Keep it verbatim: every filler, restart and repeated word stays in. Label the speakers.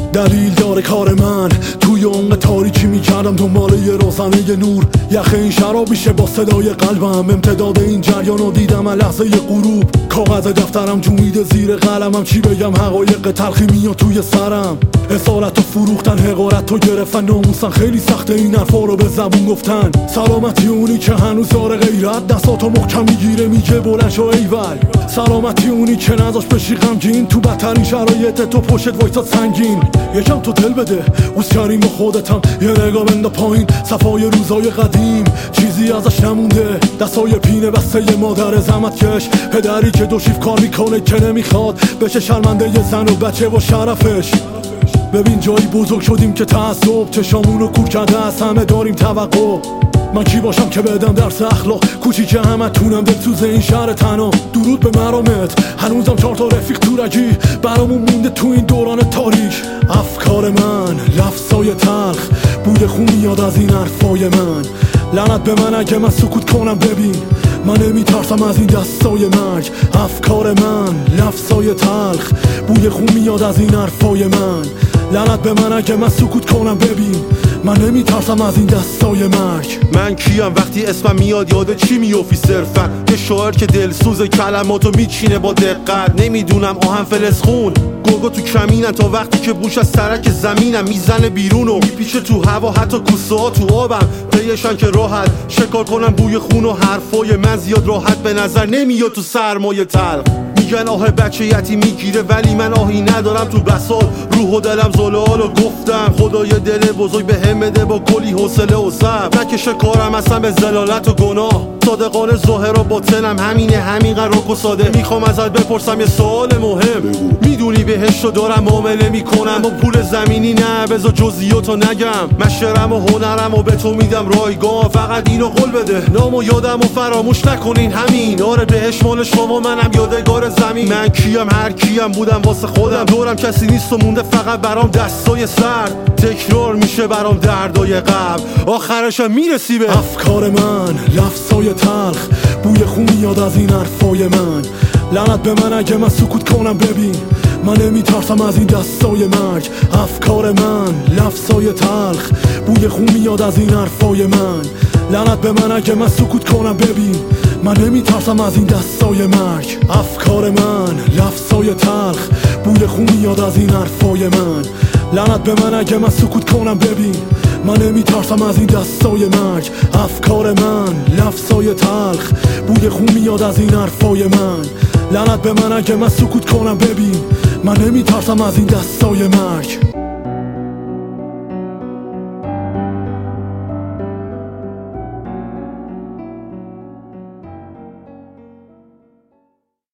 Speaker 1: دلیل داره کار من توی اون تاریکی میکردم دنبال یه روزنه یه نور. یخ این شراب میشه با صدای قلبم، امتداد این جریان رو دیدم لحظه ی غروب. کاغذ دفترم جومیده زیر قلمم، چی بگم حقایق تلخی میاد توی سرم. اصالت و فروختن، حقارت و گرفتن ناموسن، خیلی سخته این حرفا رو به زبون گفتن. سلامتی اونی که هنوز داره غیرت، دستاتو محکم میگیره میگه بلند شو ایول. سلامتی اونی که نذاش بشی غمگین، تو بدترین شرایط تو پشت وایساد سنگین. یکم تو دل بده اوز کریم با خودتم، یه نگاه بنده پایین صفای روزای قدیم. چیزی ازش نمونده، دستای پینه بسته مادر زحمت کش، پدری که دو شیف کار میکنه که نمیخواد بشه شرمنده یه زن و بچه و شرفش. ببین جایی بزرگ شدیم که تعصب چشامونو کور کرده، از همه داریم توقع. من کی باشم که بدم درس اخلاق، کوچیک همه تونم دلسوز این شهر تنها. درود به مرامت، هنوزم چهار تا رفیق تورجی برامون مونده تو این دوران تاریک. افکار من لفظای تلخ، بوی خون میاد از این حرفای من. لعنت به من اگه من سکوت کنم، ببین من نمیترسم از این دستای مرگ. افکار من لفظای تلخ، بوی خون میاد از این حرفای من. لعنت به من اگه من سکوت کنم، ببین من نمیترسم از این دستای مرگ.
Speaker 2: من کیم وقتی اسمم میاد یاد چی میافتی؟ صرفا یه شاعر که دلسوز کلماتو میچینه با دقت. نمیدونم آهن فلسخون گرگا تو کمینن، تا وقتی که بوش از سرک زمینم میزنه بیرون و میپیچه تو هوا، حتی کوسه ها تو آبم پیشن که راحت شکار کنم بوی خون و حرفای من زیاد راحت به نظر نمیاد تو سرمایه تلخ. میگن آه بچه یتی میگیره ولی من آهی ندارم تو بساط، روح و دلم زلال و گفتم خدای دل بزرگ به هم بده با کلی حوصله و صبر. نکشه کارم اصلا به زلالت و گناه، صادقانه ظاهر و باطنم همینه، همین رک و ساده. میخوام ازت بپرسم یه سوال مهم، میدونی بهشتو دارم معامله میکنم با پول زمینی؟ نه بذار جزئیاتو نگم، من شعرم و هنرم و به تو میدم رایگان، فقط اینو قول بده نام و یادم و فراموش نکنین همین. آره بهش مال شما، منم یادگار زمین. من کیم هر کیم بودم واسه خودم، دورم کسی نیست و مونده فقط برام دستای سرد. تکرار میشه برام دردای قبل، آخرشم میرسی به
Speaker 1: افکار من لفظای تلخ، بوی خون میاد از این حرفای من. لعنت به من اگه من سکوت کنم، ببین من نمیترسم از این دستای مرگ. افکار من لفظای تلخ، بوی خون میاد از این حرفای من. لعنت به من اگه من سکوت کنم، ببین من نمیترسم از این دستای مرگ. افکار من لفظای تلخ، بوی خون میاد از این حرفای من. لعنت به من اگه من سکوت کنم، ببین من نمیترسم از این دستای مرگ. افکار من لفظای تلخ، بوی خون میاد از این حرفای من. لعنت به من اگه من سکوت کنم، ببین من نمیترسم از این دستای مرگ.